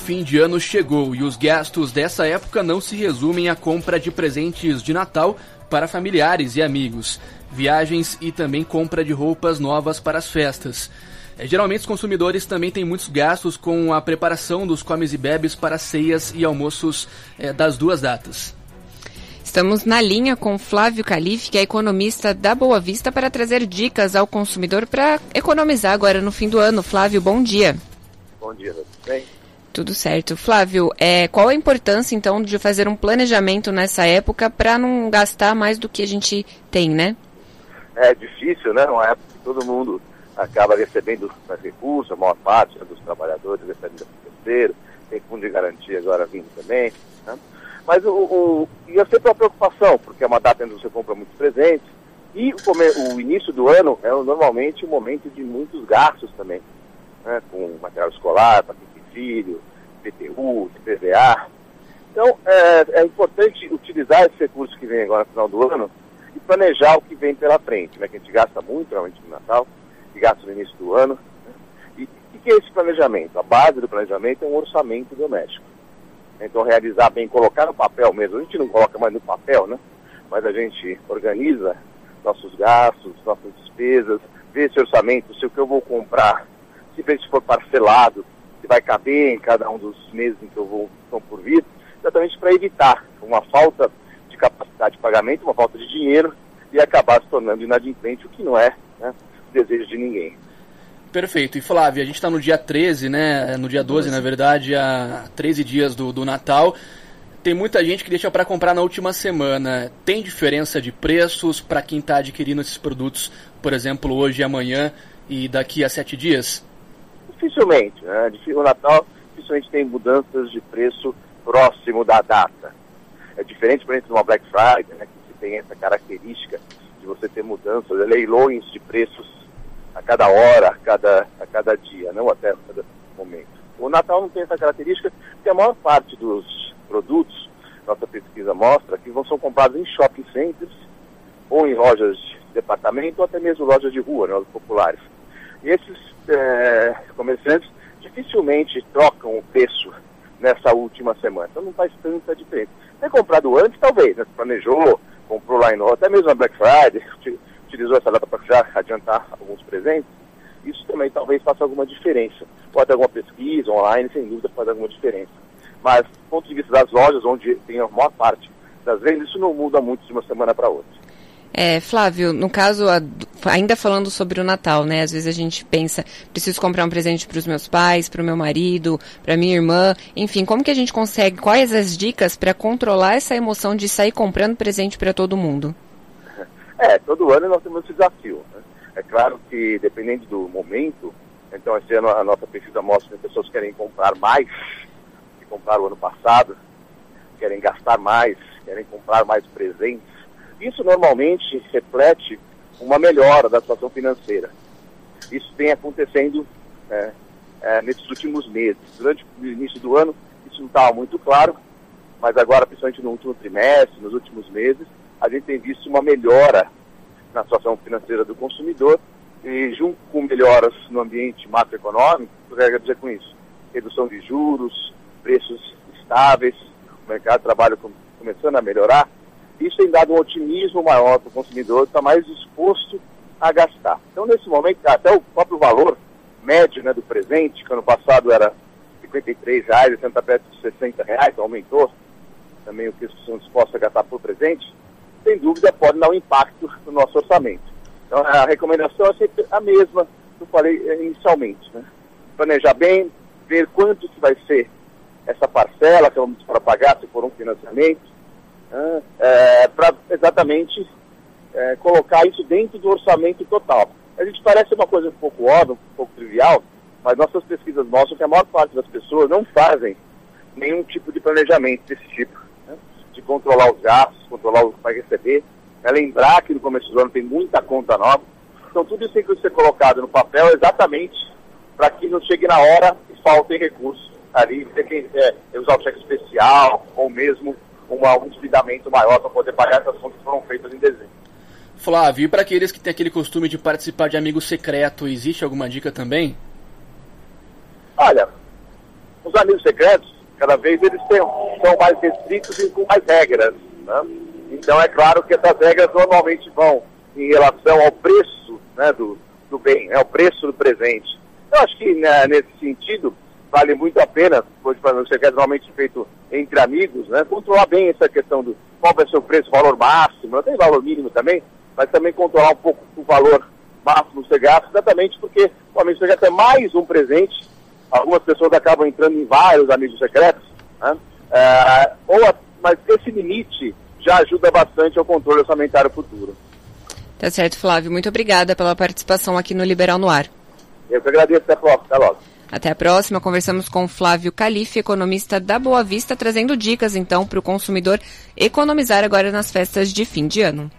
fim de ano chegou e os gastos dessa época não se resumem à compra de presentes de Natal para familiares e amigos, viagens e também compra de roupas novas para as festas. Geralmente os consumidores também têm muitos gastos com a preparação dos comes e bebes para ceias e almoços das duas datas. Estamos na linha com Flávio Calife, que é economista da Boa Vista, para trazer dicas ao consumidor para economizar agora no fim do ano. Flávio, bom dia. Bom dia, tudo bem? Tudo certo. Flávio, qual a importância, então, de fazer um planejamento nessa época para não gastar mais do que a gente tem, né? É difícil, né? Uma época que todo mundo acaba recebendo mais recursos, a maior parte dos trabalhadores recebendo financeiro, tem fundo de garantia agora vindo também, né? Mas e é sempre uma preocupação, porque é uma data onde você compra muitos presentes, e o início do ano é normalmente um momento de muitos gastos também, né? Com material escolar, para quem tem filho, IPTU, IPVA. Então, é importante utilizar esses recursos que vêm agora no final do ano e planejar o que vem pela frente, né? Que a gente gasta muito, realmente, no Natal, que gasta no início do ano. Né? E o que é esse planejamento? A base do planejamento é um orçamento doméstico. Então, realizar bem, colocar no papel mesmo. A gente não coloca mais no papel, né? Mas a gente organiza nossos gastos, nossas despesas, vê esse orçamento, se o que eu vou comprar, se for parcelado, se vai caber em cada um dos meses em que estão por vir, exatamente para evitar uma falta de capacidade de pagamento, uma falta de dinheiro e acabar se tornando inadimplente, o que não é, né, o desejo de ninguém. Perfeito. E Flávio, a gente está no dia 13, né? No dia 12, na verdade, há 13 dias do Natal. Tem muita gente que deixa para comprar na última semana. Tem diferença de preços para quem está adquirindo esses produtos, por exemplo, hoje e amanhã e daqui a 7 dias? Dificilmente, né? O Natal dificilmente tem mudanças de preço próximo da data. É diferente, por exemplo, de uma Black Friday, né? Que tem essa característica de você ter mudanças, leilões de preços a cada hora, a cada dia, não até a cada momento. O Natal não tem essa característica, porque a maior parte dos produtos, nossa pesquisa mostra, que são comprados em shopping centers, ou em lojas de departamento, ou até mesmo lojas de rua, né, lojas populares. E esses comerciantes dificilmente trocam o preço nessa última semana, então não faz tanta diferença. Ter comprado antes, talvez, né, se planejou, comprou lá em Nova, até mesmo na Black Friday, utilizou essa data para já adiantar alguns presentes, isso também talvez faça alguma diferença. Pode ter alguma pesquisa online, sem dúvida pode ter alguma diferença. Mas, do ponto de vista das lojas, onde tem a maior parte das vendas, isso não muda muito de uma semana para outra. Flávio, no caso, ainda falando sobre o Natal, né? Às vezes a gente pensa, preciso comprar um presente para os meus pais, para o meu marido, para minha irmã, enfim, como que a gente consegue, quais as dicas para controlar essa emoção de sair comprando presente para todo mundo? Todo ano nós temos esse desafio, né? É claro que, dependendo do momento, então esse ano a nossa pesquisa mostra que as pessoas querem comprar mais que compraram o ano passado, querem gastar mais, querem comprar mais presentes. Isso normalmente reflete uma melhora da situação financeira. Isso vem acontecendo nesses últimos meses. Durante o início do ano, isso não estava muito claro, mas agora, principalmente no último trimestre, nos últimos meses, a gente tem visto uma melhora na situação financeira do consumidor e, junto com melhoras no ambiente macroeconômico, o que eu quero dizer com isso? Redução de juros, preços estáveis, o mercado de trabalho começando a melhorar. Isso tem dado um otimismo maior para o consumidor, que está mais disposto a gastar. Então, nesse momento, até o próprio valor médio, né, do presente, que ano passado era R$ 53,00, está perto de R$ 60,00, aumentou também o que são dispostos a gastar por presente, sem dúvida pode dar um impacto no nosso orçamento. Então, a recomendação é sempre a mesma que eu falei inicialmente, né? Planejar bem, ver quanto que vai ser essa parcela que vamos para pagar, se for um financiamento, para exatamente colocar isso dentro do orçamento total. A gente parece uma coisa um pouco óbvia, um pouco trivial, mas nossas pesquisas mostram que a maior parte das pessoas não fazem nenhum tipo de planejamento desse tipo, né? De controlar os gastos, controlar o que vai receber, lembrar que no começo do ano tem muita conta nova. Então tudo isso tem que ser colocado no papel exatamente para que não chegue na hora e faltem recursos ali, ter quem usar o cheque especial ou mesmo um endividamento maior para poder pagar essas contas que foram feitas em dezembro. Flávio, e para aqueles que têm aquele costume de participar de amigo secreto, existe alguma dica também? Olha, os amigos secretos, cada vez eles são mais restritos e com mais regras, né? Então é claro que essas regras normalmente vão em relação ao preço, né, do bem, ao preço do presente. Eu acho que, né, nesse sentido, vale muito a pena, pois para amigos secretos normalmente feito entre amigos, né, controlar bem essa questão do qual vai ser o preço, valor máximo, não tem valor mínimo também, mas também controlar um pouco o valor máximo do gasto, exatamente porque o amigo secreto é mais um presente. Algumas pessoas acabam entrando em vários amigos secretos, né? Mas esse limite já ajuda bastante ao controle orçamentário futuro. Tá certo, Flávio. Muito obrigada pela participação aqui no Liberal no Ar. Eu que agradeço. Até logo. Até a próxima. Conversamos com Flávio Calife, economista da Boa Vista, trazendo dicas, então, para o consumidor economizar agora nas festas de fim de ano.